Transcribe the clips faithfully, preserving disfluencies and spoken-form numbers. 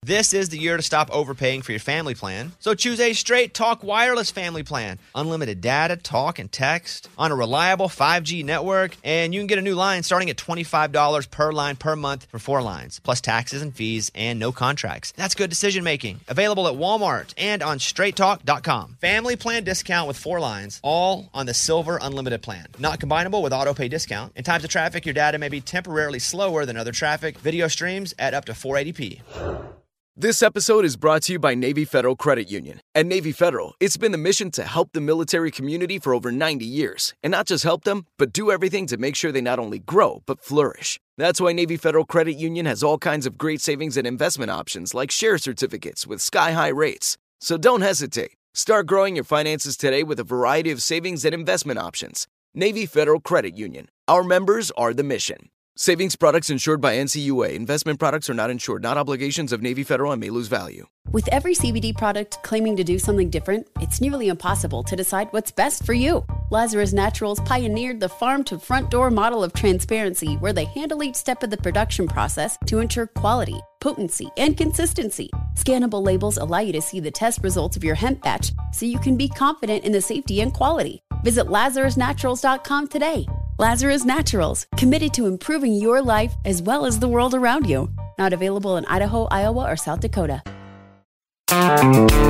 This is the year to stop overpaying for your family plan. So choose a Straight Talk Wireless family plan. Unlimited data, talk, and text on a reliable five G network. And you can get a new line starting at twenty-five dollars per line per month for four lines, plus taxes and fees and no contracts. That's good decision making. Available at Walmart and on straight talk dot com. Family plan discount with four lines, all on the Silver Unlimited plan. Not combinable with auto pay discount. In times of traffic, your data may be temporarily slower than other traffic. Video streams at up to four eighty p. This episode is brought to you by Navy Federal Credit Union. At Navy Federal, it's been the mission to help the military community for over ninety years. And not just help them, but do everything to make sure they not only grow, but flourish. That's why Navy Federal Credit Union has all kinds of great savings and investment options like share certificates with sky-high rates. So don't hesitate. Start growing your finances today with a variety of savings and investment options. Navy Federal Credit Union. Our members are the mission. Savings products insured by N C U A. Investment products are not insured, not obligations of Navy Federal and may lose value. With every C B D product claiming to do something different, it's nearly impossible to decide what's best for you. Lazarus Naturals pioneered the farm-to-front-door model of transparency, where they handle each step of the production process to ensure quality, potency, and consistency. Scannable labels allow you to see the test results of your hemp batch, so you can be confident in the safety and quality. Visit lazarus naturals dot com today. Lazarus Naturals, committed to improving your life as well as the world around you. Not available in Idaho, Iowa, or South Dakota. All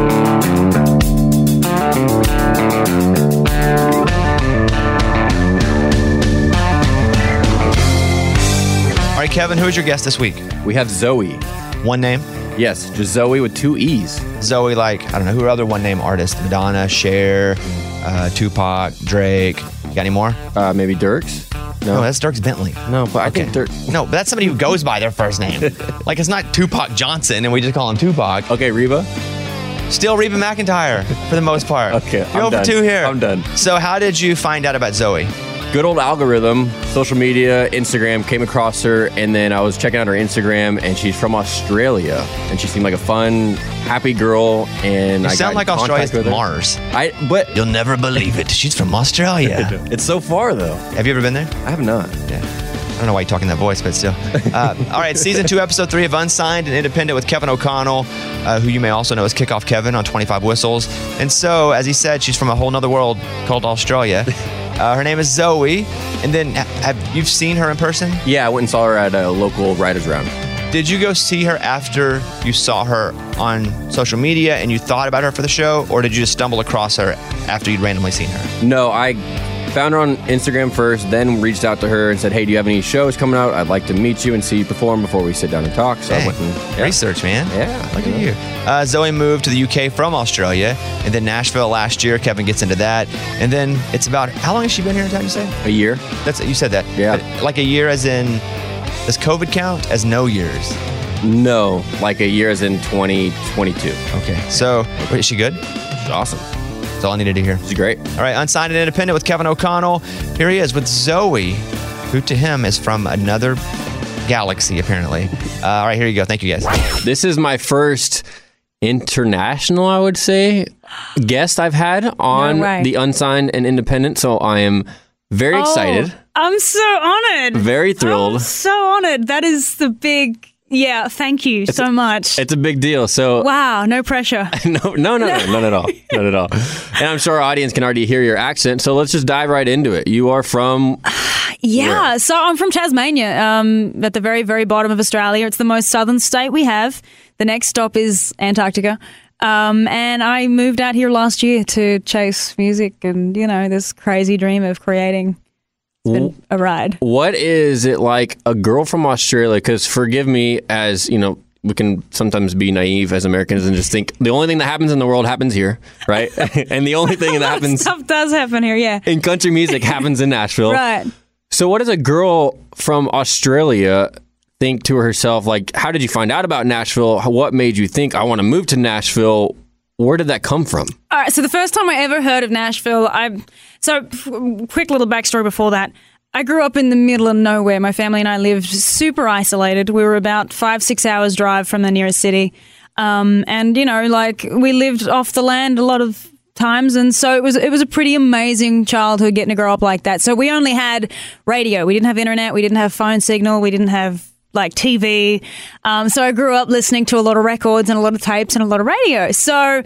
right, Kevin, who's your guest this week? We have Zoe. One name? Yes, just Zoe with two E's. Zoe, like, I don't know, who are other one-name artists? Madonna, Cher, uh, Tupac, Drake. You got any more? Uh, maybe Dirks? No, no, that's Dirks Bentley. No, but I okay. think Dirk. No, but that's somebody who goes by their first name. Like, it's not Tupac Johnson, and we just call him Tupac. Okay, Reba? Still Reba McEntire, for the most part. Okay, You're I'm over done. two here. I'm done. So how did you find out about Zoe? Good old algorithm, social media, Instagram, came across her, and then I was checking out her Instagram, and she's from Australia, and she seemed like a fun, happy girl, and you I sound got like in contact Australia's with her. Mars. I, but You'll never believe it. She's from Australia. It's so far, though. Have you ever been there? I have not. Yeah. I don't know why you're talking that voice, but still. Uh, all right, season two, episode three of Unsigned and Independent with Kevin O'Connell, uh, who you may also know as Kickoff Kevin on twenty-five Whistles. And so, as he said, she's from a whole nother world called Australia. Uh, her name is Zoe. And then, have you seen her in person? Yeah, I went and saw her at a local Writers Round. Did you go see her after you saw her on social media and you thought about her for the show? Or did you just stumble across her after you'd randomly seen her? No, I found her on Instagram first, then reached out to her and said, hey, do you have any shows coming out? I'd like to meet you and see you perform before we sit down and talk. So Dang. I went and... Yeah. Research, man. Yeah. Look at you. Uh, Zoe moved to the U K from Australia and then Nashville last year. Kevin gets into that. And then it's about, how long has she been here in town, you say? A year. That's You said that. Yeah. But like a year as in, does COVID count as no years? No, like a year as in twenty twenty-two. Okay. So, wait, is she good? She's awesome. That's all I needed to hear. She's great. All right, Unsigned and Independent with Kevin O'Connell. Here he is with Zoe, who to him is from another galaxy, apparently. Uh, all right, here you go. Thank you, guys. This is my first international, I would say, guest I've had on No way. the Unsigned and Independent, so I am very excited. Oh, I'm so honored. Very thrilled. I'm so honored. That is the big, yeah, thank you so much. It's a big deal. So Wow, no pressure. no, no, no, no, not at all. Not at all. And I'm sure our audience can already hear your accent, so let's just dive right into it. You are from... Yeah, Where? so I'm from Tasmania, um, at the very, very bottom of Australia. It's the most southern state we have. The next stop is Antarctica. Um, and I moved out here last year to chase music and, you know, this crazy dream of creating. It's been a ride. What is it like, a girl from Australia? Because forgive me, as, you know, we can sometimes be naive as Americans and just think the only thing that happens in the world happens here, right? And the only thing that happens Stuff does happen here, yeah. in country music happens in Nashville. Right. So what does a girl from Australia think to herself? Like, how did you find out about Nashville? What made you think, I want to move to Nashville? Where did that come from? All right, so the first time I ever heard of Nashville, I so quick little backstory before that. I grew up in the middle of nowhere. My family and I lived super isolated. We were about five, six hours drive from the nearest city. Um, and, you know, like we lived off the land a lot of times. And so it was it was a pretty amazing childhood getting to grow up like that. So we only had radio. We didn't have internet. We didn't have phone signal. We didn't have like T V. Um, so I grew up listening to a lot of records and a lot of tapes and a lot of radio. So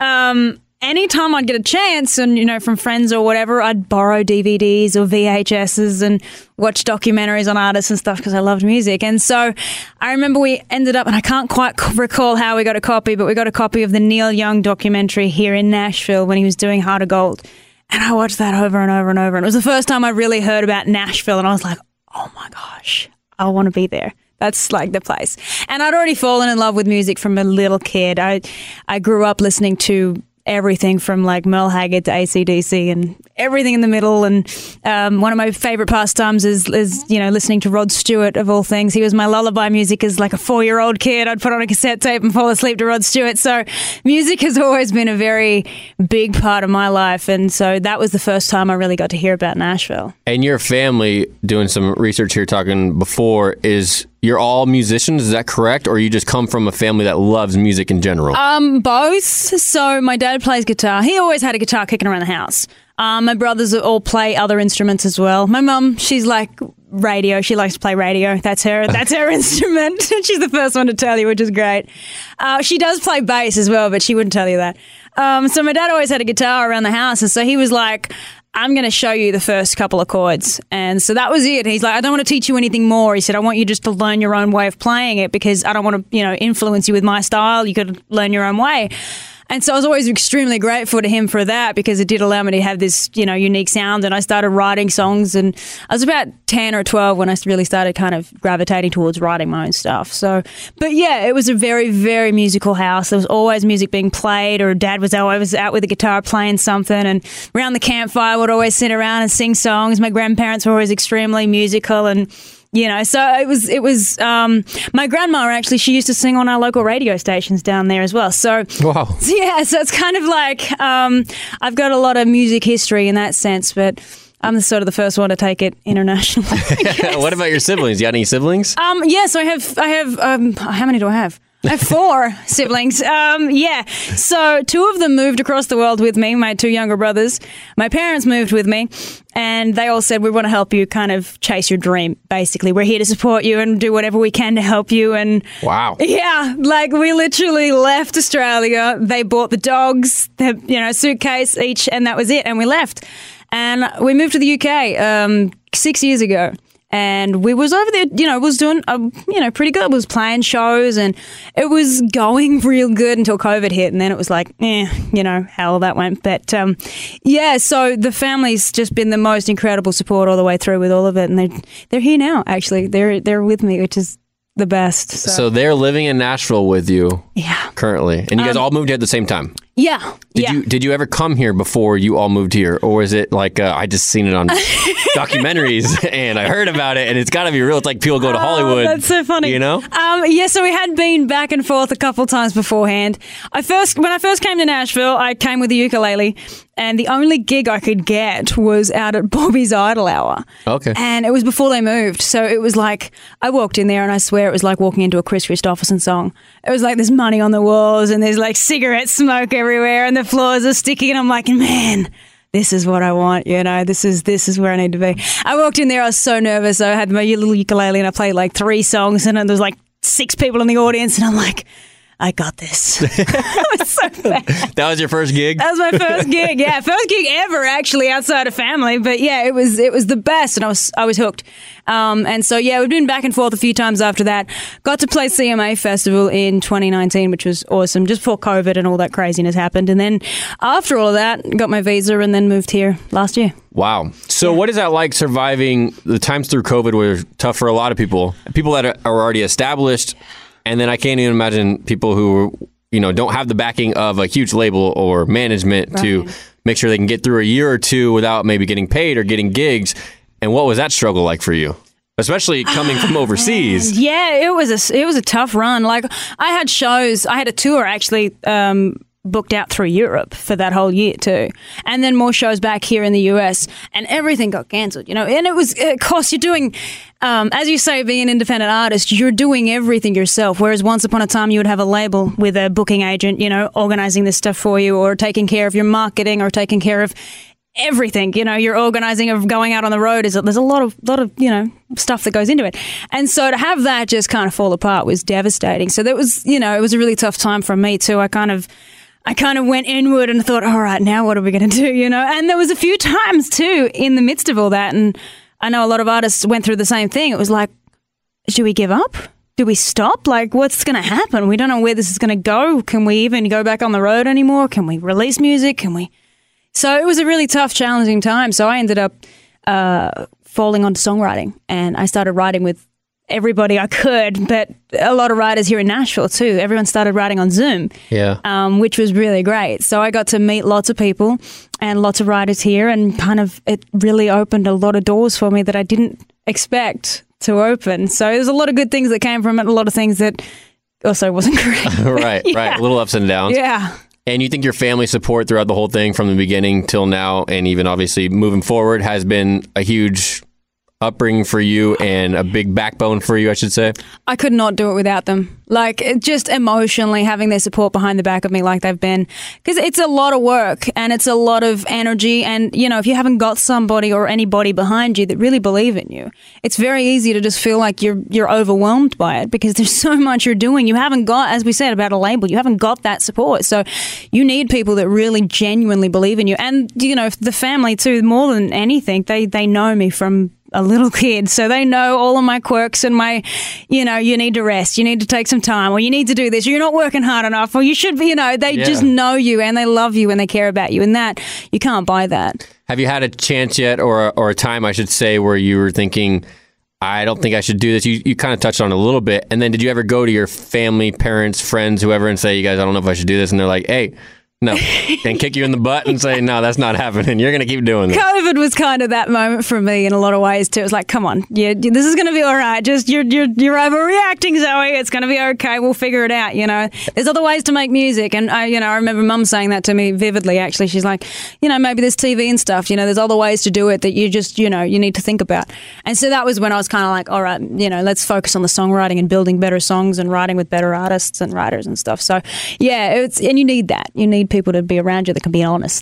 um, anytime I'd get a chance and, you know, from friends or whatever, I'd borrow D V Ds or V H S's and watch documentaries on artists and stuff because I loved music. And so I remember we ended up, and I can't quite recall how we got a copy, but we got a copy of the Neil Young documentary here in Nashville when he was doing Heart of Gold. And I watched that over and over and over. And it was the first time I really heard about Nashville. And I was like, oh my gosh, I want to be there. That's like the place. And I'd already fallen in love with music from a little kid. I I grew up listening to everything from like Merle Haggard to A C D C and everything in the middle. And um, one of my favorite pastimes is, is, you know, listening to Rod Stewart of all things. He was my lullaby music as like a four-year-old kid. I'd put on a cassette tape and fall asleep to Rod Stewart. So music has always been a very big part of my life. And so that was the first time I really got to hear about Nashville. And your family, doing some research here, talking before, is you're all musicians, is that correct? Or you just come from a family that loves music in general? Um, both. So my dad plays guitar. He always had a guitar kicking around the house. Um, my brothers all play other instruments as well. My mum, she's like radio. She likes to play radio. That's her. That's her instrument. She's the first one to tell you, which is great. Uh, she does play bass as well, but she wouldn't tell you that. Um, so my dad always had a guitar around the house, and so he was like, I'm going to show you the first couple of chords. And so that was it. He's like, I don't want to teach you anything more. He said, I want you just to learn your own way of playing it because I don't want to, you know, influence you with my style. You could learn your own way. And so I was always extremely grateful to him for that because it did allow me to have this, you know, unique sound. And I started writing songs, and I was about ten or twelve when I really started kind of gravitating towards writing my own stuff. So, but yeah, it was a very, very musical house. There was always music being played, or Dad was always out with the guitar playing something, and around the campfire would always sit around and sing songs. My grandparents were always extremely musical, and you know, so it was, it was, um, my grandma actually, she used to sing on our local radio stations down there as well. So, wow. So yeah, so it's kind of like, um, I've got a lot of music history in that sense, but I'm the sort of the first one to take it internationally. What about your siblings? You got any siblings? Um, yeah, so I have, I have, um, how many do I have? I have four siblings. Um, yeah. So two of them moved across the world with me, my two younger brothers. My parents moved with me, and they all said, we want to help you kind of chase your dream, basically. We're here to support you and do whatever we can to help you. And wow. Yeah, like we literally left Australia. They bought the dogs, the, you know, suitcase each, and that was it. And we left. And we moved to the U K um, six years ago. And we was over there, you know, was doing, uh, you know, pretty good. Was playing shows, and it was going real good until COVID hit. And then it was like, eh, you know, how that went. But, um, yeah, so the family's just been the most incredible support all the way through with all of it. And they're, they're here now, actually. They're, they're with me, which is the best. So, so they're living in Nashville with you yeah. currently. And you guys um, all moved here at the same time? Yeah. Did yeah. you did you ever come here before you all moved here, or is it like uh, I just seen it on documentaries and I heard about it and it's got to be real? It's like people go to Hollywood. Oh, that's so funny. You know? Um, yeah, so we had been back and forth a couple times beforehand. I first when I first came to Nashville, I came with a ukulele, and the only gig I could get was out at Bobby's Idle Hour. Okay. And it was before they moved, so it was like I walked in there and I swear it was like walking into a Chris Christopherson song. It was like there's money on the walls and there's like cigarette smoke everywhere and the floors are sticky, and I'm like, man, this is what I want, you know, this is this is where I need to be. I walked in there, I was so nervous. I had my little ukulele and I played like three songs, and then there was like six people in the audience, and I'm like, I got this. It was so bad. That was your first gig? That was my first gig, yeah. First gig ever, actually, outside of family. But yeah, it was it was the best, and I was I was hooked. Um, and so, yeah, we've been back and forth a few times after that. Got to play C M A Festival in twenty nineteen, which was awesome, just before COVID and all that craziness happened. And then after all of that, got my visa and then moved here last year. Wow. So yeah. What is that like surviving the times through COVID were tough for a lot of people, people that are already established. And then I can't even imagine people who, you know, don't have the backing of a huge label or management right. to make sure they can get through a year or two without maybe getting paid or getting gigs. And what was that struggle like for you? Especially coming from overseas. Yeah, it was a, it was a tough run. Like I had shows, I had a tour actually um, booked out through Europe for that whole year too. And then more shows back here in the U S, and everything got cancelled, you know. And it was, of course, you're doing, um, as you say, being an independent artist, you're doing everything yourself. Whereas once upon a time you would have a label with a booking agent, you know, organizing this stuff for you or taking care of your marketing or taking care of everything. You know, you're organizing of going out on the road. Is there's a lot of lot of you know stuff that goes into it, and so to have that just kind of fall apart was devastating. So that was you know it was a really tough time for me too. I kind of. I kind of went inward and thought, all right, now what are we going to do, you know? And there was a few times, too, in the midst of all that, and I know a lot of artists went through the same thing. It was like, should we give up? Do we stop? Like, what's going to happen? We don't know where this is going to go. Can we even go back on the road anymore? Can we release music? Can we? So it was a really tough, challenging time. So I ended up uh, falling onto songwriting, and I started writing with everybody I could, but a lot of writers here in Nashville too. Everyone started writing on Zoom, yeah, um, which was really great. So I got to meet lots of people and lots of writers here, and kind of it really opened a lot of doors for me that I didn't expect to open. So there's a lot of good things that came from it, a lot of things that also wasn't great. right, yeah. right, a little ups and downs. Yeah. And you think your family support throughout the whole thing from the beginning till now, and even obviously moving forward, has been a huge upbringing for you and a big backbone for you, I should say? I could not do it without them. Like, it, just emotionally having their support behind the back of me like they've been. Because it's a lot of work and it's a lot of energy. And, you know, if you haven't got somebody or anybody behind you that really believe in you, it's very easy to just feel like you're you're overwhelmed by it because there's so much you're doing. You haven't got, as we said about a label, you haven't got that support. So you need people that really genuinely believe in you. And, you know, the family too, more than anything, they, they know me from a little kid, so they know all of my quirks and my, you know, you need to rest, you need to take some time, or you need to do this, or you're not working hard enough, or you should be, you know, they yeah. just know you and they love you and they care about you, and that, you can't buy that. Have you had a chance yet, or, or a time, I should say, where you were thinking, I don't think I should do this? You, you kind of touched on it a little bit, and then did you ever go to your family, parents, friends, whoever, and say, you guys, I don't know if I should do this, and they're like, hey, no, and kick you in the butt and say, no, that's not happening. You're going to keep doing this. COVID was kind of that moment for me in a lot of ways too. It was like, come on, yeah, this is going to be all right. Just you're you're you're overreacting, Zoe. It's going to be okay. We'll figure it out. You know, there's other ways to make music, and I, you know, I remember Mum saying that to me vividly. Actually, she's like, you know, maybe there's T V and stuff. You know, there's other ways to do it that you just, you know, you need to think about. And so that was when I was kind of like, all right, you know, let's focus on the songwriting and building better songs and writing with better artists and writers and stuff. So yeah, it's and you need that. You need people to be around you that can be honest.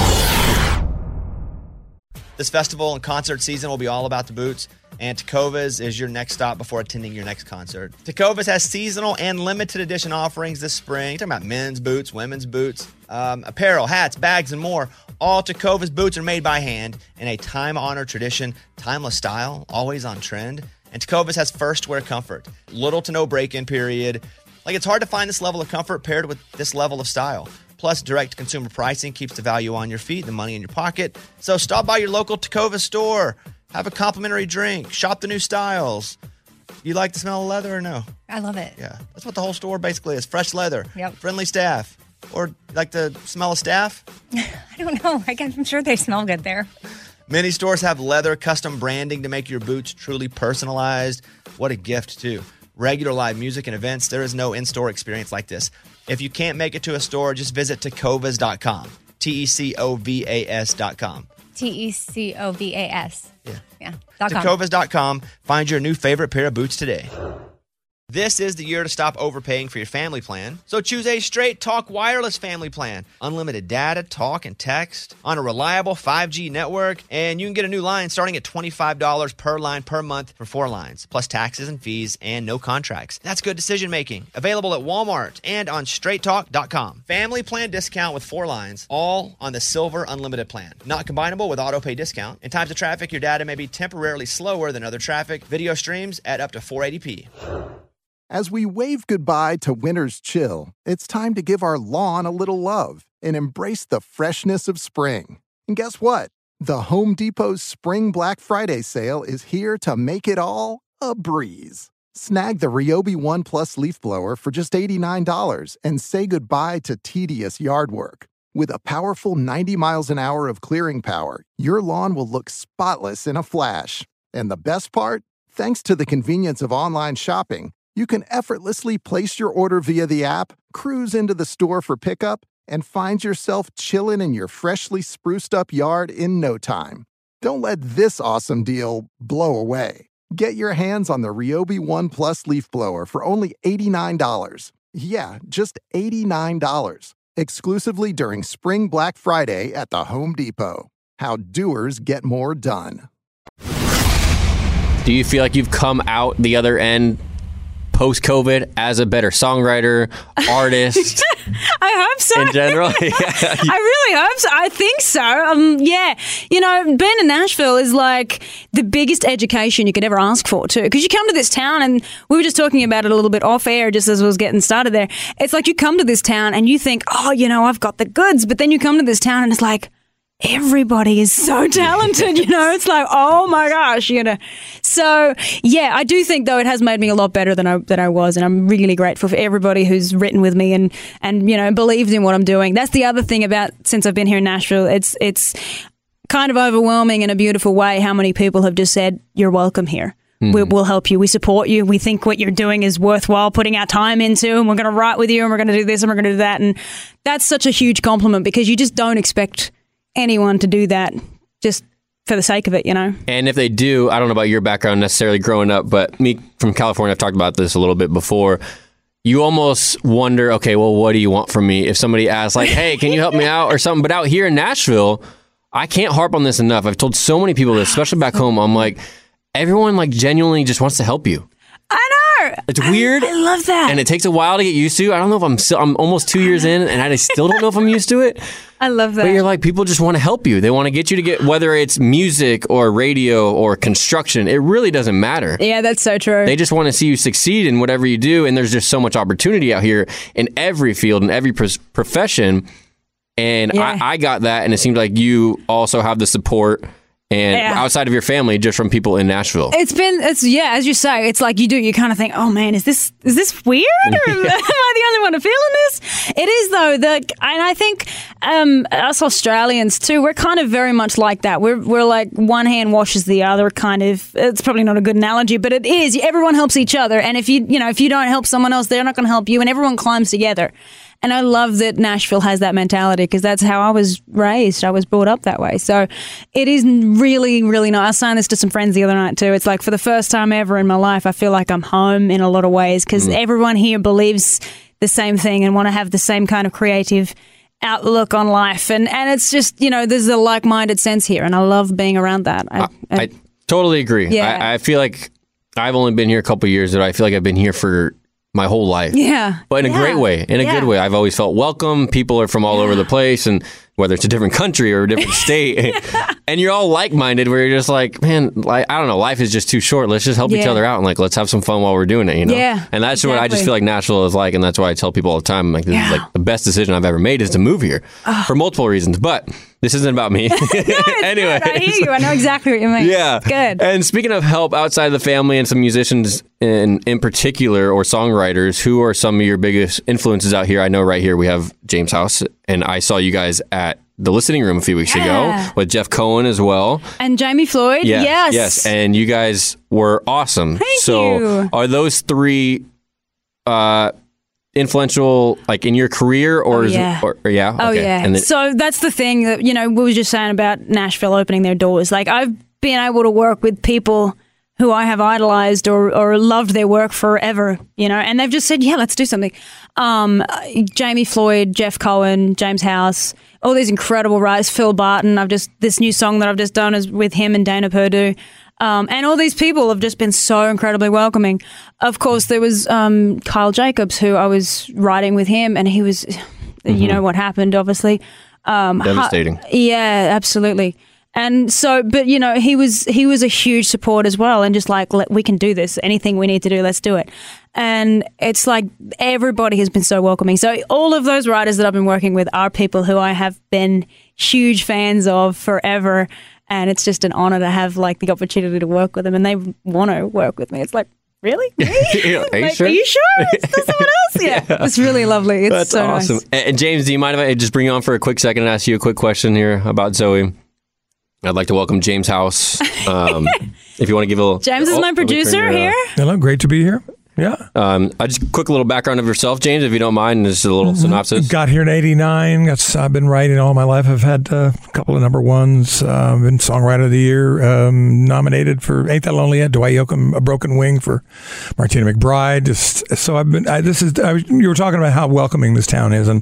This festival and concert season will be all about the boots, and Tecovas is your next stop before attending your next concert. Tecovas has seasonal and limited edition offerings this spring. You're talking about men's boots, women's boots, um, apparel, hats, bags, and more. All Tecovas boots are made by hand in a time-honored tradition, timeless style, always on trend. And Tecovas has first wear comfort, little to no break-in period. Like, it's hard to find this level of comfort paired with this level of style. Plus, direct consumer pricing keeps the value on your feet, the money in your pocket. So stop by your local Tecovas store. Have a complimentary drink. Shop the new styles. You like the smell of leather or no? I love it. Yeah. That's what the whole store basically is. Fresh leather. Yep. Friendly staff. Or like the smell of staff? I don't know. I guess I'm sure they smell good there. Many stores have leather custom branding to make your boots truly personalized. What a gift, too. Regular live music and events, there is no in-store experience like this. If you can't make it to a store, just visit tecovas dot com. T E C O V A S dot com. T E C O V A S. Yeah. Yeah. Dot com. tecovas dot com. Find your new favorite pair of boots today. This is the year to stop overpaying for your family plan. So choose a Straight Talk Wireless family plan. Unlimited data, talk, and text on a reliable five G network. And you can get a new line starting at twenty-five dollars per line per month for four lines, plus taxes and fees and no contracts. That's good decision making. Available at Walmart and on straight talk dot com. Family plan discount with four lines, all on the Silver Unlimited plan. Not combinable with auto pay discount. In times of traffic, your data may be temporarily slower than other traffic. Video streams at up to four eighty p. As we wave goodbye to winter's chill, it's time to give our lawn a little love and embrace the freshness of spring. And guess what? The Home Depot's Spring Black Friday sale is here to make it all a breeze. Snag the Ryobi One Plus leaf blower for just eighty-nine dollars and say goodbye to tedious yard work. With a powerful ninety miles an hour of clearing power, your lawn will look spotless in a flash. And the best part? Thanks to the convenience of online shopping, you can effortlessly place your order via the app, cruise into the store for pickup, and find yourself chilling in your freshly spruced up yard in no time. Don't let this awesome deal blow away. Get your hands on the Ryobi One Plus leaf blower for only eighty-nine dollars. Yeah, just eighty-nine dollars. Exclusively during Spring Black Friday at the Home Depot. how doers get more done. Do you feel like you've come out the other end post-COVID as a better songwriter, artist? I hope so. In general? Yeah. I really hope so. I think so. Um, yeah. You know, being in Nashville is like the biggest education you could ever ask for, too. Because you come to this town, and we were just talking about it a little bit off air just as I was getting started there. It's like you come to this town and you think, oh, you know, I've got the goods. But then you come to this town and it's like, everybody is so talented, you know. It's like, oh my gosh, you know. So yeah, I do think though it has made me a lot better than I than I was, and I'm really grateful for everybody who's written with me and and you know believed in what I'm doing. That's the other thing about since I've been here in Nashville. It's it's kind of overwhelming in a beautiful way how many people have just said you're welcome here. Mm-hmm. We, we'll help you. We support you. We think what you're doing is worthwhile putting our time into, and we're going to write with you, and we're going to do this, and we're going to do that, and that's such a huge compliment because you just don't expect anyone to do that just for the sake of it, you know? And if they do, I don't know about your background necessarily growing up, but me from California, I've talked about this a little bit before. You almost wonder, okay, well, what do you want from me? If somebody asks like, hey, can you help me out or something? But out here in Nashville, I can't harp on this enough. I've told so many people this, especially back home. I'm like, everyone like genuinely just wants to help you. I know. It's weird. I, I love that. And it takes a while to get used to. I don't know if I'm still, I'm almost two years in and I still don't know if I'm used to it. I love that. But you're like, people just want to help you. They want to get you to get, whether it's music or radio or construction, it really doesn't matter. Yeah, that's so true. They just want to see you succeed in whatever you do. And there's just so much opportunity out here in every field, in every pr- profession. And yeah. I, I got that. And it seems like you also have the support and yeah. outside of your family, just from people in Nashville. It's been, it's yeah, as you say, it's like you do, you kind of think, oh man, is this is this weird? Or yeah. am I the only one feeling this? It is though, the, and I think um, us Australians too, we're kind of very much like that. We're we're like one hand washes the other, kind of. It's probably not a good analogy, but it is. Everyone helps each other, and if you you know if you don't help someone else, they're not going to help you, and everyone climbs together. And I love that Nashville has that mentality because that's how I was raised. I was brought up that way. So it is really, really nice. I was saying this to some friends the other night too. It's like for the first time ever in my life, I feel like I'm home in a lot of ways because mm. everyone here believes the same thing and want to have the same kind of creative outlook on life. And, and it's just, you know, there's a like-minded sense here. And I love being around that. I, I, I totally agree. Yeah. I, I feel like I've only been here a couple of years, but I feel like I've been here for my whole life. Yeah. But in yeah. a great way, in a yeah. good way. I've always felt welcome. People are from all yeah. over the place, and whether it's a different country or a different state, yeah. and you're all like-minded where you're just like, man, like, I don't know, life is just too short. Let's just help yeah. each other out and like, let's have some fun while we're doing it, you know? Yeah, and that's exactly. what I just feel like Nashville is like, and that's why I tell people all the time, like, this yeah. is like the best decision I've ever made is to move here oh. for multiple reasons. But this isn't about me. no, anyway, I hear you. I know exactly what you mean. Yeah. It's good. And speaking of help outside of the family and some musicians in in particular or songwriters, who are some of your biggest influences out here? I know right here we have James House, and I saw you guys at the Listening Room a few weeks yeah. ago with Jeff Cohen as well. And Jamie Floyd. Yeah, yes. Yes. And you guys were awesome. Thank so you. Are those three uh, influential like in your career or oh, is yeah. Or, or yeah oh okay. yeah And then, so that's the thing that you know we were just saying about Nashville opening their doors. Like I've been able to work with people who I have idolized or or loved their work forever, you know, and they've just said, yeah, let's do something. Um, Jamie Floyd, Jeff Cohen, James House, all these incredible writers, Phil Barton. I've just this new song that I've just done is with him and Dana Perdue. Um, and all these people have just been so incredibly welcoming. Of course, there was um, Kyle Jacobs, who I was writing with him, and he was, mm-hmm. you know, what happened, obviously. Um, Devastating. Ha- yeah, absolutely. And so, but you know, he was he was a huge support as well, and just like, let, we can do this. Anything we need to do, let's do it. And it's like everybody has been so welcoming. So all of those writers that I've been working with are people who I have been huge fans of forever. And it's just an honor to have like the opportunity to work with them, and they want to work with me. It's like, really? Me? yeah, are, you like, sure? are you sure? It's not someone else? Yeah. yeah. It's really lovely. It's That's so awesome. nice. And James, do you mind if I just bring you on for a quick second and ask you a quick question here about Zoe? I'd like to welcome James House. Um, if you want to give a little... James is oh, my producer here. Hello, great to be here. Yeah. Um, I just quick little background of yourself, James, if you don't mind, just a little mm-hmm. synopsis. Got here in eighty-nine. Got, I've been writing all my life. I've had uh, a couple of number ones. Uh, been Songwriter of the Year. Um, nominated for Ain't That Lonely Yet? Dwight Yoakam, A Broken Wing for Martina McBride. Just so I've been. I, this is. I was, you were talking about how welcoming this town is, and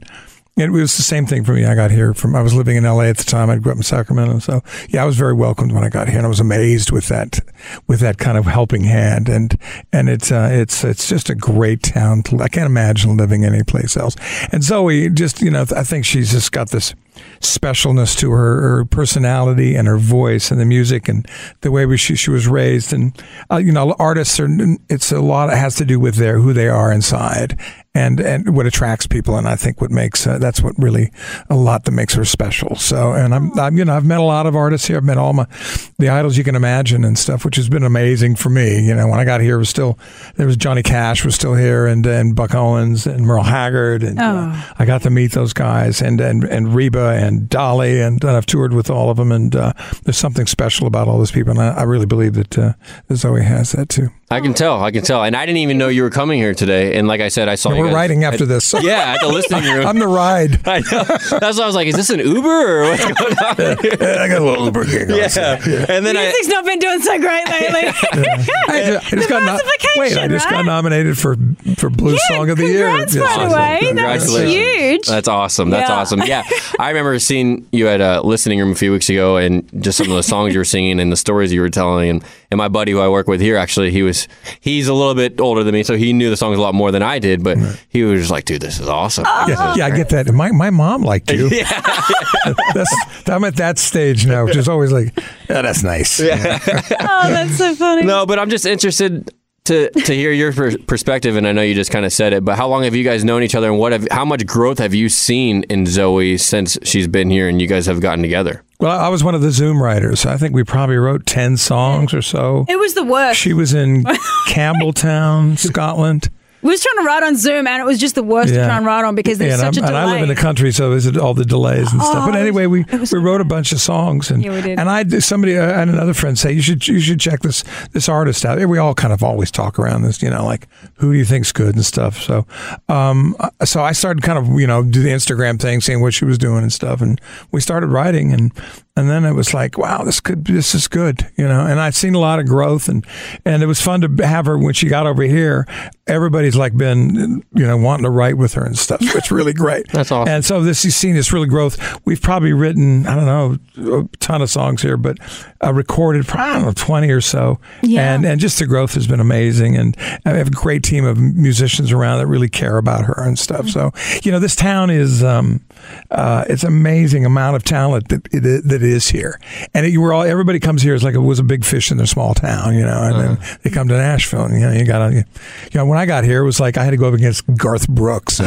It was the same thing for me. I got here from, I was living in L A at the time. I grew up in Sacramento. So yeah, I was very welcomed when I got here, and I was amazed with that, with that kind of helping hand. And, and it's, uh, it's, it's just a great town. To, I can't imagine living anyplace else. And Zoe, just, you know, I think she's just got this specialness to her, her personality and her voice and the music and the way we, she, she was raised. And, uh, you know, artists are, it's a lot, it has to do with their, who they are inside. And and what attracts people, and I think what makes uh, that's what really a lot that makes her special. So, and I'm, I'm you know I've met a lot of artists here. I've met all my the idols you can imagine and stuff, which has been amazing for me. You know, when I got here, it was still there was Johnny Cash was still here, and and Buck Owens and Merle Haggard, and oh. uh, I got to meet those guys, and and and Reba and Dolly, and, and I've toured with all of them, and uh, there's something special about all those people, and I, I really believe that uh, Zoe has that too. I can tell. I can tell. And I didn't even know you were coming here today. And like I said, I saw yeah, you We're guys riding after at, this. Yeah, at the listening room. I'm the ride. I know. That's why I was like, is this an Uber or what's going on here? I got a little Uber gig on. Yeah. So, yeah. And then Music's I, not been doing so great lately. yeah. I just, I just got no- wait, I just right? got nominated for for Blues Yeah, Song of the Year. congrats, by Yes. the way. That's Congratulations. huge. That's awesome. That's Yeah. awesome. Yeah. I remember seeing you at a listening room a few weeks ago and just some of the songs you were singing and the stories you were telling. And, and my buddy who I work with here, actually, he was, he's a little bit older than me, so he knew the songs a lot more than I did, but he was just like, dude, this is awesome. Yeah, yeah, I get that. My my mom liked you. Yeah. That's, I'm at that stage now, which is always like, yeah, that's nice. Yeah. Oh, that's so funny. No, but I'm just interested to to hear your per- perspective, and I know you just kind of said it, but how long have you guys known each other, and what have how much growth have you seen in Zoe since she's been here and you guys have gotten together? Well, I was one of the Zoom writers. I think we probably wrote ten songs or so. It was the worst. She was in Campbelltown, Scotland. We was trying to write on Zoom, and it was just the worst Yeah. to try and write on because there's and, such I'm- a and delay. I live in the country, so there's all the delays and stuff. Oh, But anyway, we it was we so wrote a bad. bunch of songs, and Yeah, we did. and I did- somebody uh, I had another friend say you should you should check this this artist out. We all kind of always talk around this, you know, like who do you think's good and stuff. So, um, so I started kind of you know do the Instagram thing, seeing what she was doing and stuff, and we started writing and. And then it was like, wow, this could, this is good, you know. And I've seen a lot of growth, and, and it was fun to have her when she got over here. Everybody's like been, you know, wanting to write with her and stuff. So it's really great. That's awesome. And so this, you've seen this really growth. We've probably written, I don't know, a ton of songs here, but uh, recorded, probably, I don't know, twenty or so. Yeah. And and just the growth has been amazing. And I have a great team of musicians around that really care about her and stuff. So, you know, this town is, um, uh, it's amazing amount of talent that it, that is here. And it, you were all, everybody comes here as like it was a big fish in their small town, you know, and uh-huh. then they come to Nashville and, you know, you got to, you know, when I got here, it was like I had to go up against Garth Brooks and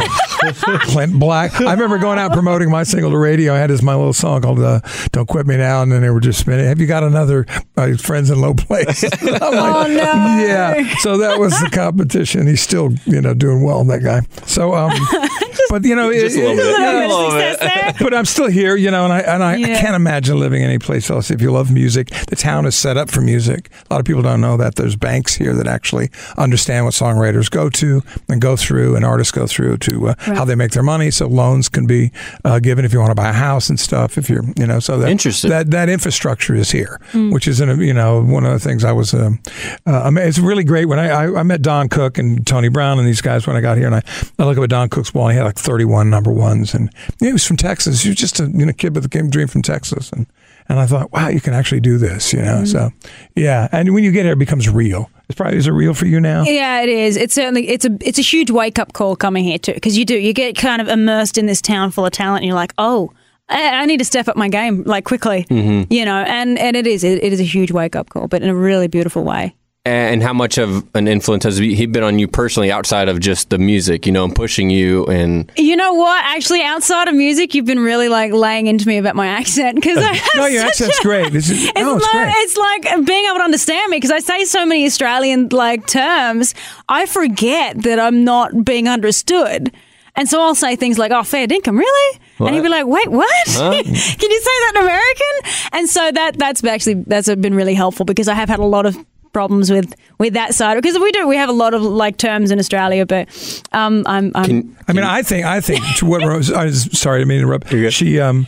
Clint Black. I remember going out promoting my single to radio. I had this, my little song called uh, Don't Quit Me Now. And then they were just spinning, have you got another uh, Friends in Low Place? I'm like, Oh, no. Yeah. So that was the competition. He's still, you know, doing well, that guy. So, um, but you know, Just it, a little bit. it- Yeah, Bit of love it. success there. but I'm still here, you know, and I and I, Yeah. I can't imagine living anyplace else. If you love music, the town is set up for music. A lot of people don't know that there's banks here that actually understand what songwriters go to and go through, and artists go through to uh, Right. how they make their money. So loans can be uh, given if you want to buy a house and stuff. If you're, you know, so that Interesting. that that infrastructure is here, Mm. which is, in, you know, one of the things I was. Um, uh, I mean, it's really great when I, I I met Don Cook and Tony Brown and these guys when I got here, and I, I look up at Don Cook's wall. And he had like thirty-one number ones, and he was from Texas. He was just a you know kid with a dream from Texas, and and I thought, wow, you can actually do this, you know. Mm-hmm. So yeah, and when you get here, it becomes real. It's probably is it real for you now? Yeah, it is. It's certainly it's a it's a huge wake up call coming here too, because you do you get kind of immersed in this town full of talent, and you're like, oh, I, I need to step up my game like quickly, Mm-hmm. you know. And and it is it, it is a huge wake up call, but in a really beautiful way. And how much of an influence has he been on you personally outside of just the music, you know, and pushing you and... You know what? Actually, outside of music, you've been really like laying into me about my accent because I have No, your such accent's a- great. It's, It's, no, it's like, great. it's like being able to understand me because I say so many Australian like terms, I forget that I'm not being understood. And so I'll say things like, oh, fair dinkum, really? What? And he'd be like, wait, what? Huh? Can you say that in American? And so that that's actually, that's been really helpful because I have had a lot of problems with, with that side. Because we do, we have a lot of like terms in Australia, but um, I'm... I'm Can, I mean, I think I think to what Rose. I was sorry to mean to interrupt. You're good. She um,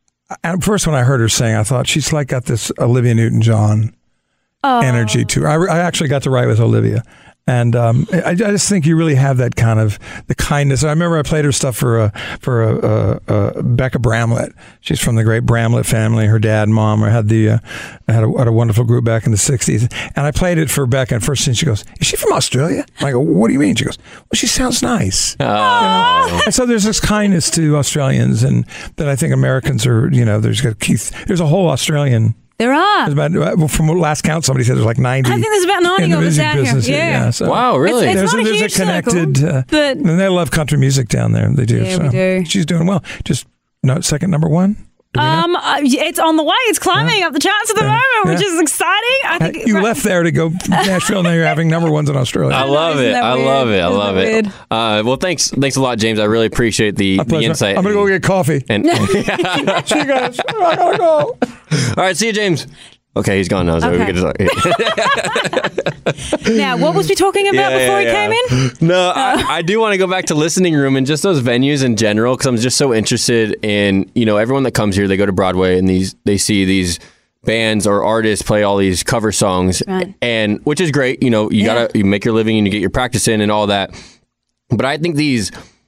at first when I heard her sing, I thought she's like got this Olivia Newton-John Oh. energy to her. I, I actually got to write with Olivia, And um, I, I just think you really have that kind of the kindness. I remember I played her stuff for a, for a, a, a Becca Bramlett. She's from the great Bramlett family. Her dad and mom had the uh, had, a, had a wonderful group back in the sixties. And I played it for Becca. And first thing she goes, "Is she from Australia?" And I go, "What do you mean?" She goes, "Well, she sounds nice." You know? And so there's this kindness to Australians, and that I think Americans are. You know, there's got Keith. There's a whole Australian. There are. About, from last count, somebody said there's like ninety. I think there's about ninety of us down here. here. Yeah. yeah so. Wow, really? It's, it's there's not a, a there's huge a connected, circle, uh, but and they love country music down there. They do. Yeah, so. we do. She's doing well. Just no second number one. Um, uh, it's on the way. It's climbing yeah. up the charts at the yeah. moment, which yeah. is exciting. I think hey, you right. left there to go to Nashville. Now you're having number ones in Australia. I love it. I weird? love it. I Isn't love that it. weird? Uh, well, thanks, thanks a lot, James. I really appreciate the, the insight. I'm gonna go get coffee. And, See you guys. I gotta go. All right, see you, James. Okay, he's gone now, so Okay. we can talk. Now, what was we talking about Yeah, before yeah, we yeah. came in? No, I, I do want to go back to listening room and just those venues in general, because I'm just so interested in, you know, everyone that comes here, they go to Broadway and these they see these bands or artists play all these cover songs, Right. and which is great. You know, you Yeah. gotta you make your living and you get your practice in and all that. But I think these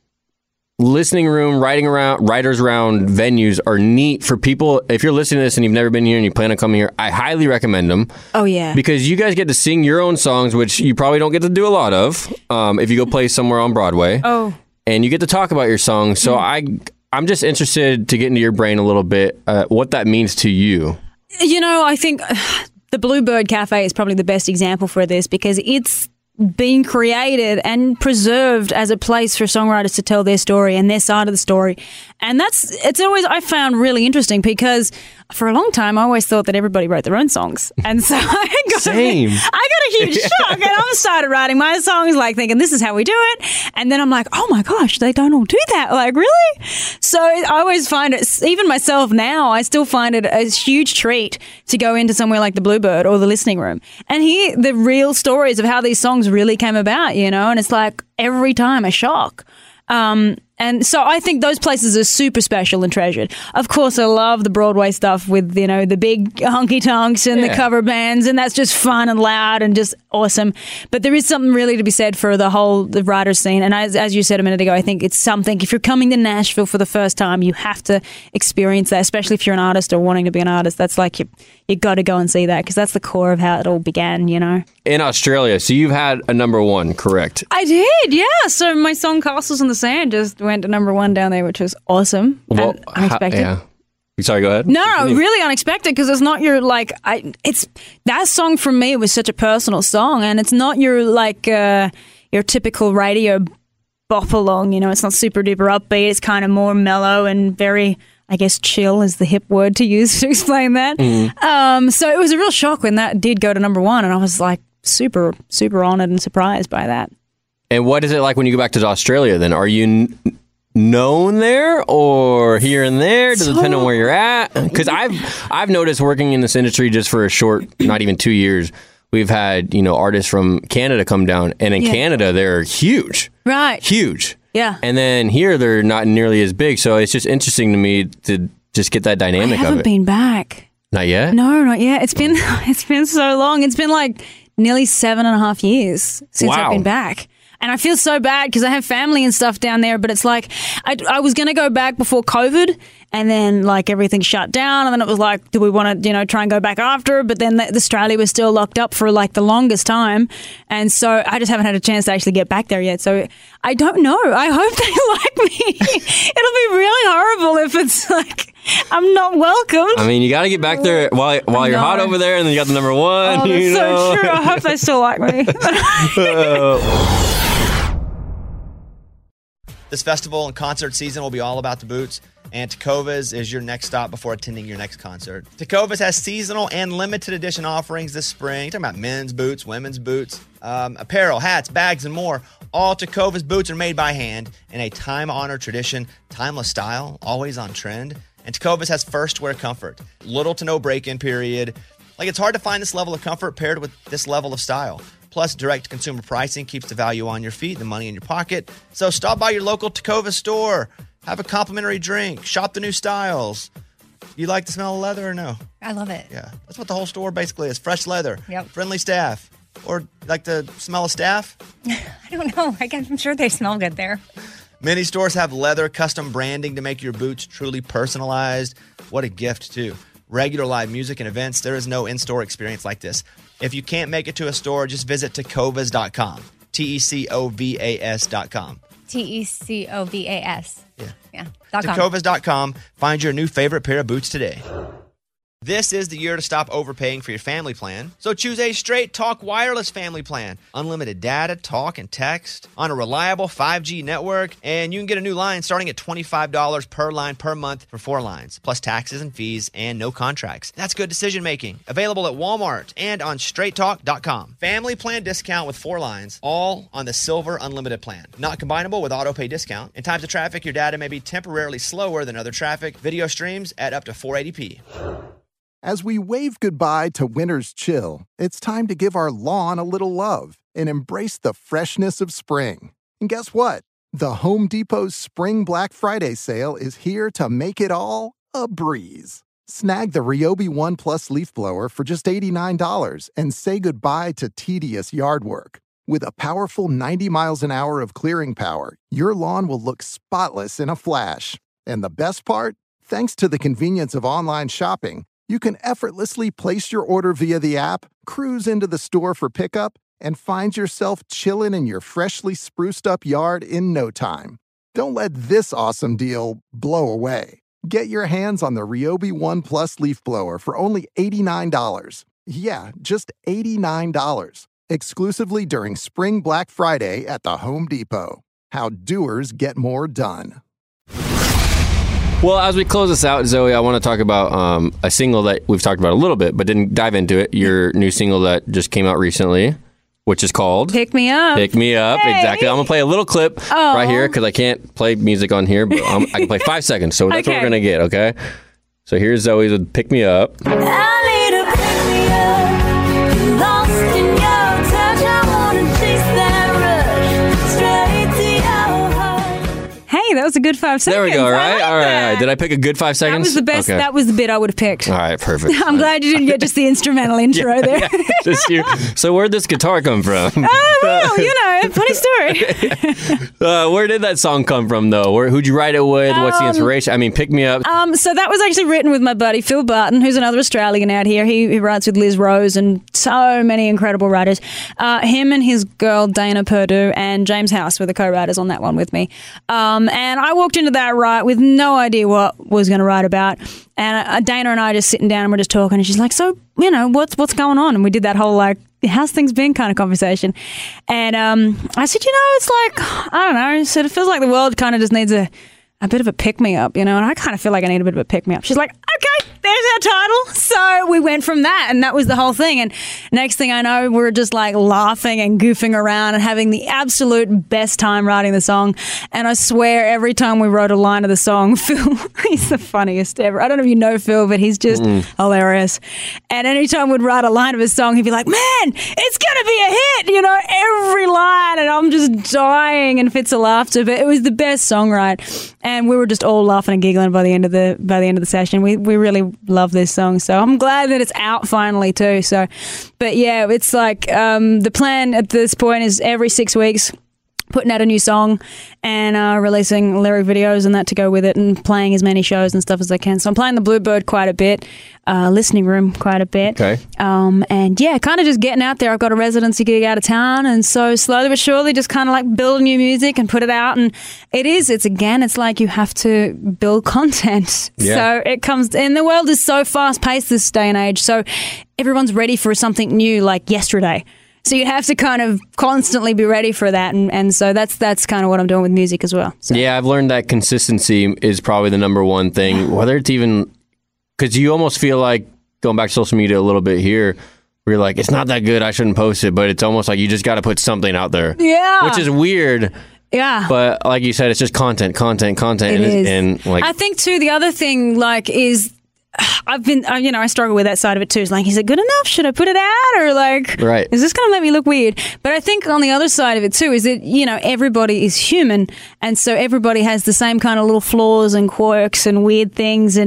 listening room, writing around, writers around venues are neat for people. If you're listening to this and you've never been here and you plan on coming here, I highly recommend them. Oh, yeah. Because you guys get to sing your own songs, which you probably don't get to do a lot of um, if you go play somewhere on Broadway. Oh. And you get to talk about your songs. So I, I'm just interested to get into your brain a little bit, uh, what that means to you. You know, I think the Bluebird Cafe is probably the best example for this because it's been created and preserved as a place for songwriters to tell their story and their side of the story. And that's, it's always, I found really interesting because for a long time, I always thought that everybody wrote their own songs. And so I got, Same. A, I got a huge shock and I started writing my songs like thinking, this is how we do it. And then I'm like, oh my gosh, they don't all do that. Like, really? So I always find it, even myself now, I still find it a huge treat to go into somewhere like the Bluebird or the Listening Room and hear the real stories of how these songs really came about, you know, and it's like every time a shock. Um, and so I think those places are super special and treasured. Of course, I love the Broadway stuff with, you know, the big honky tonks and Yeah. the cover bands, and that's just fun and loud and just awesome. But there is something really to be said for the whole the writers scene. And as, as you said a minute ago, I think it's something, if you're coming to Nashville for the first time, you have to experience that, especially if you're an artist or wanting to be an artist. That's like, you you got to go and see that because that's the core of how it all began, you know. In Australia, so you've had a number one, correct? I did, yeah. So my song Castles in the Sand just went to number one down there, which was awesome Well, and unexpected. ha- yeah. Sorry, go ahead. No, no, really unexpected because it's not your like. I it's that song for me was such a personal song, and it's not your like uh, your typical radio bop along. You know, it's not super duper upbeat. It's kind of more mellow and very, I guess, chill is the hip word to use to explain that. Mm-hmm. Um, so it was a real shock when that did go to number one, and I was like super, super honored and surprised by that. And what is it like when you go back to Australia then? Are you n- known there or here and there? Does it depend on where you're at? Because I've I've noticed working in this industry just for a short, not even two years, we've had, you know, artists from Canada come down, and in Yeah. Canada they're huge, Right. huge. Yeah. And then here they're not nearly as big. So it's just interesting to me to just get that I dynamic of haven't it. been back. Not yet? No, not yet. It's been it's been so long. It's been like nearly seven and a half years since Wow. I've been back. And I feel so bad because I have family and stuff down there, but it's like I, I was going to go back before COVID and then like everything shut down. And then it was like, do we want to, you know, try and go back after? But then the, Australia was still locked up for like the longest time. And so I just haven't had a chance to actually get back there yet. So I don't know. I hope they like me. It'll be really horrible if it's like I'm not welcome. I mean, you got to get back there while while you're know. hot over there, and then you got the number one. Oh, that's you know? so true. I hope they still like me. This festival and concert season will be all about the boots, and Tecovas is your next stop before attending your next concert. Tecovas has seasonal and limited edition offerings this spring. You're talking about men's boots, women's boots, um, apparel, hats, bags, and more. All Tecovas boots are made by hand in a time-honored tradition, timeless style, always on trend. And Tecovas has first wear comfort, little to no break-in period. Like, it's hard to find this level of comfort paired with this level of style. Plus, direct consumer pricing keeps the value on your feet, the money in your pocket. So stop by your local Tecovas store, have a complimentary drink, shop the new styles. You like the smell of leather or no? I love it. Yeah, that's what the whole store basically is. Fresh leather, Yep. friendly staff, Or like the smell of staff? I don't know. I guess I'm sure they smell good there. Many stores have leather custom branding to make your boots truly personalized. What a gift, too. Regular live music and events, there is no in-store experience like this. If you can't make it to a store, just visit tecovas dot com. T E C O V A S dot com. T E C O V A S. Yeah. Yeah. Dot com. tecovas dot com. Find your new favorite pair of boots today. This is the year to stop overpaying for your family plan. So choose a Straight Talk Wireless family plan. Unlimited data, talk, and text on a reliable five G network. And you can get a new line starting at twenty-five dollars per line per month for four lines, plus taxes and fees and no contracts. That's good decision making. Available at Walmart and on straight talk dot com. Family plan discount with four lines, all on the Silver Unlimited plan. Not combinable with auto pay discount. In times of traffic, your data may be temporarily slower than other traffic. Video streams at up to four eighty p. As we wave goodbye to winter's chill, it's time to give our lawn a little love and embrace the freshness of spring. And guess what? The Home Depot's Spring Black Friday sale is here to make it all a breeze. Snag the Ryobi One Plus leaf blower for just eighty-nine dollars and say goodbye to tedious yard work. With a powerful ninety miles an hour of clearing power, your lawn will look spotless in a flash. And the best part? Thanks to the convenience of online shopping, you can effortlessly place your order via the app, cruise into the store for pickup, and find yourself chilling in your freshly spruced up yard in no time. Don't let this awesome deal blow away. Get your hands on the Ryobi One Plus leaf blower for only eighty-nine dollars. Yeah, just eighty-nine dollars. Exclusively during Spring Black Friday at the Home Depot. How doers get more done. Well, as we close this out, Zoe, I want to talk about um, a single that we've talked about a little bit, but didn't dive into it. Your new single that just came out recently, which is called Pick Me Up. Pick Me Up, Hey. exactly. I'm going to play a little clip Oh. right here because I can't play music on here, but I'm, I can play five seconds, so that's what Okay. we're going to get, okay? So here's Zoe's with Pick Me Up. I need to pick me up. Lost in your touch, I wanna chase that rush straight to your heart. Hey, that was a good five seconds. There we go, I right? like all right, that. all right. Did I pick a good five That seconds? was the best. Okay. That was the bit I would have picked. All right, perfect. I'm glad you didn't get just the instrumental intro there. Yeah, just you. So where'd this guitar come from? Oh, well, you know, funny story. Uh, where did that song come from, though? Where, who'd you write it with? What's the Um, inspiration? I mean, Pick Me Up. Um, so that was actually written with my buddy Phil Barton, who's another Australian out here. He, he writes with Liz Rose and so many incredible writers. Uh, him and his girl Dana Perdue and James House were the co-writers on that one with me. Um, and I walked into that right with no idea what was going to write about. And uh, Dana and I just sitting down and we're just talking, and she's like, "So, you know, what's what's going on?" And we did that whole like, "How's things been?" kind of conversation. And um, I said, "You know, it's like, I don't know." I said, "It feels like the world kind of just needs a." a bit of a pick-me-up, you know, and I kind of feel like I need a bit of a pick-me-up. She's like, okay, there's our title. So we went from that, and that was the whole thing. And next thing I know, we're just like laughing and goofing around and having the absolute best time writing the song. And I swear, every time we wrote a line of the song, Phil, he's the funniest ever. I don't know if you know Phil, but he's just Mm. hilarious. And anytime we'd write a line of his song, he'd be like, man, it's going to be a hit, you know, every line. And I'm just dying in fits of laughter. But it was the best song, right? And we were just all laughing and giggling by the end of the by the end of the session. We we really love this song, so I'm glad that it's out finally too. So, but yeah, it's like um, the plan at this point is every six weeks putting out a new song and uh, releasing lyric videos and that to go with it, and playing as many shows and stuff as I can. So I'm playing the Bluebird quite a bit, uh, Listening Room quite a bit. Okay. Um, and yeah, kind of just getting out there. I've got a residency gig out of town, and so slowly but surely just kind of like build new music and put it out. And it is, it's again, it's like you have to build content. Yeah. So it comes, and the world is so fast paced this day and age. So everyone's ready for something new like yesterday. So you have to kind of constantly be ready for that, and, and so that's that's kind of what I'm doing with music as well. So. Yeah, I've learned that consistency is probably the number one thing, whether it's even, because you almost feel like, going back to social media a little bit here, where you're like, it's not that good, I shouldn't post it, but it's almost like you just got to put something out there. Yeah. Which is weird. Yeah. But like you said, it's just content, content, content. It and, is. and like, I think too, the other thing like is I've been, uh, you know, I struggle with that side of it too. It's like, is it good enough? Should I put it out? Or like, Right. is this going to make me look weird? But I think on the other side of it too is that, you know, everybody is human. And so everybody has the same kind of little flaws and quirks and weird things. And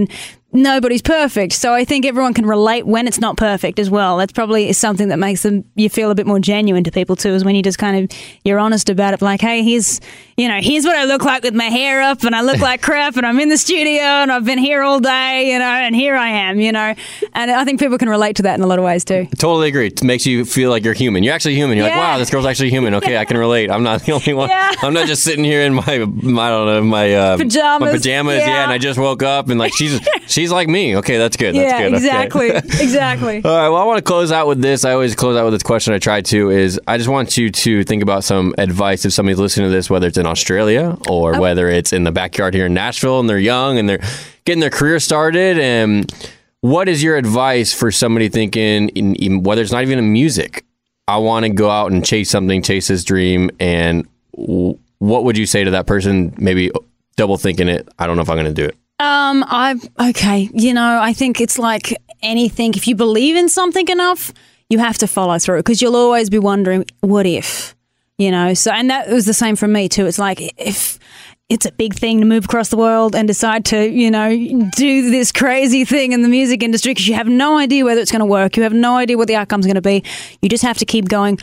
nobody's perfect. So I think everyone can relate when it's not perfect as well. That's probably something that makes them you feel a bit more genuine to people too, is when you just kind of you're honest about it. Like, hey, here's you know, here's what I look like with my hair up and I look like crap and I'm in the studio and I've been here all day, you know, and here I am, you know. And I think people can relate to that in a lot of ways too. Totally agree. It makes you feel like you're human. You're actually human. You're Yeah. like, wow, this girl's actually human. Okay, Yeah. I can relate. I'm not the only one. Yeah. I'm not just sitting here in my, I don't know, my uh, Pajamas. My pajamas, yeah. Yeah. And I just woke up and like she's she's like me. Okay, that's good. That's yeah, good. exactly, Okay. exactly. All right, well, I want to close out with this. I always close out with this question. I try to is I just want you to think about some advice if somebody's listening to this, whether it's in Australia or Oh. whether it's in the backyard here in Nashville and they're young and they're getting their career started. And what is your advice for somebody thinking, in, in, whether it's not even in music, I want to go out and chase something, chase this dream, and w- what would you say to that person? Maybe double thinking it. I don't know if I'm going to do it. Um, I okay. You know, I think it's like anything. If you believe in something enough, you have to follow through because you'll always be wondering, what if? You know. So, and that was the same for me too. It's like if it's a big thing to move across the world and decide to, you know, do this crazy thing in the music industry because you have no idea whether it's going to work. You have no idea what the outcome's going to be. You just have to keep going.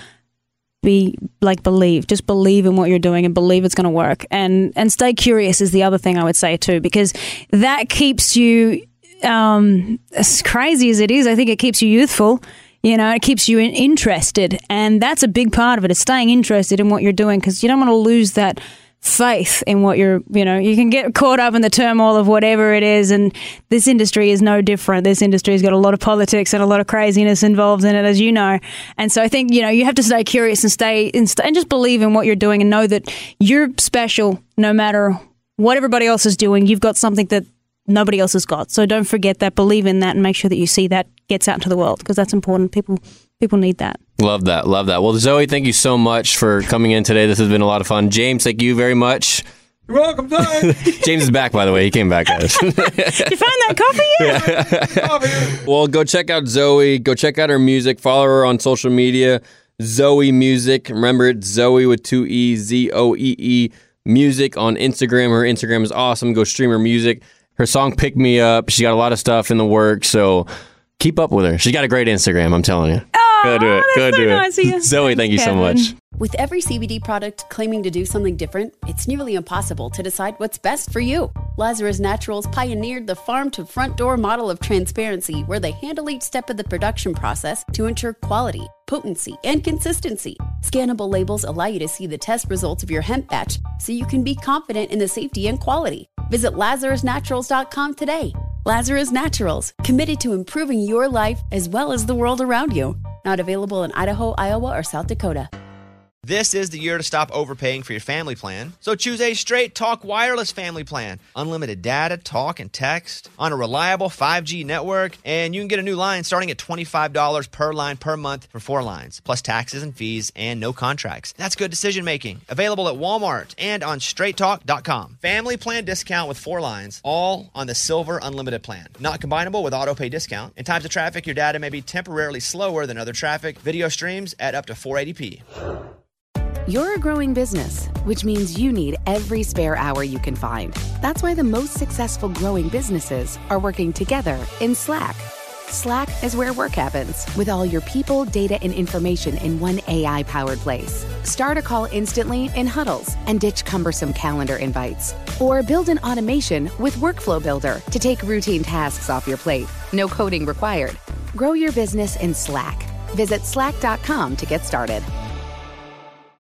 Be like believe, just believe in what you're doing and believe it's going to work, and and stay curious is the other thing I would say too, because that keeps you, um, as crazy as it is, I think it keeps you youthful. You know, it keeps you in, interested, and that's a big part of it. Is staying interested in what you're doing because you don't want to lose that faith in what you're, you know, you can get caught up in the turmoil of whatever it is, and this industry is no different. This industry has got a lot of politics and a lot of craziness involved in it, as you know. And so I think, you know, you have to stay curious and stay and, st- and just believe in what you're doing and know that you're special no matter what everybody else is doing. You've got something that nobody else has got. So don't forget that, believe in that, and make sure that you see that gets out into the world because that's important. People people need that. Love that. Love that. Well, Zoe, thank you so much for coming in today. This has been a lot of fun. James, thank you very much. You're welcome, Ty. James is back, by the way. He came back at us. Did you find that coffee yet? Well, go check out Zoe. Go check out her music. Follow her on social media. Zoe Music. Remember, it's Zoe with two E, Z O E E Music on Instagram. Her Instagram is awesome. Go stream her music. Her song Pick Me Up. She's got a lot of stuff in the works, so keep up with her. She's got a great Instagram, I'm telling you. Oh, Go do it. that's Go so do nice it. of you. Zoe, thank you so Kevin. much. With every C B D product claiming to do something different, it's nearly impossible to decide what's best for you. Lazarus Naturals pioneered the farm to front door model of transparency where they handle each step of the production process to ensure quality, potency, and consistency. Scannable labels allow you to see the test results of your hemp batch so you can be confident in the safety and quality. Visit lazarus naturals dot com today. Lazarus Naturals, committed to improving your life as well as the world around you. Not available in Idaho, Iowa, or South Dakota. This is the year to stop overpaying for your family plan. So choose a Straight Talk Wireless family plan. Unlimited data, talk, and text on a reliable five G network. And you can get a new line starting at twenty-five dollars per line per month for four lines, plus taxes and fees and no contracts. That's good decision making. Available at Walmart and on straight talk dot com. Family plan discount with four lines, all on the Silver Unlimited plan. Not combinable with auto pay discount. In times of traffic, your data may be temporarily slower than other traffic. Video streams at up to four eighty p. You're a growing business, which means you need every spare hour you can find. That's why the most successful growing businesses are working together in Slack. Slack is where work happens, with all your people, data, and information in one A I-powered place. Start a call instantly in huddles and ditch cumbersome calendar invites. Or build an automation with Workflow Builder to take routine tasks off your plate. No coding required. Grow your business in Slack. Visit slack dot com to get started.